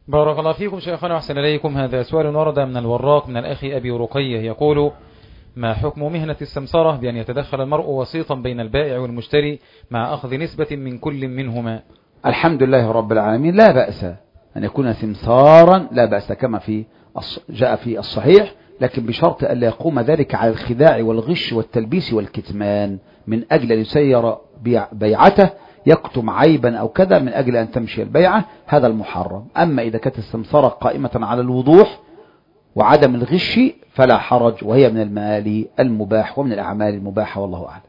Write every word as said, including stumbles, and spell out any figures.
بارك الله فيكم شيخنا وأحسن إليكم. هذا سؤال ورد من الوراق من الأخ أبي رقية يقول: ما حكم مهنة السمسرة بأن يتدخل المرء وسيطا بين البائع والمشتري مع أخذ نسبة من كل منهما؟ الحمد لله رب العالمين، لا بأس أن يكون سمسارا، لا بأس كما في جاء في الصحيح، لكن بشرط ألا يقوم ذلك على الخداع والغش والتلبيس والكتمان من أجل أن يسير بيعته، يكتم عيبا أو كذا من أجل أن تمشي البيعة، هذا المحرم. أما إذا كانت السمسرة قائمة على الوضوح وعدم الغش فلا حرج، وهي من المال المباح ومن الأعمال المباحة، والله أعلم.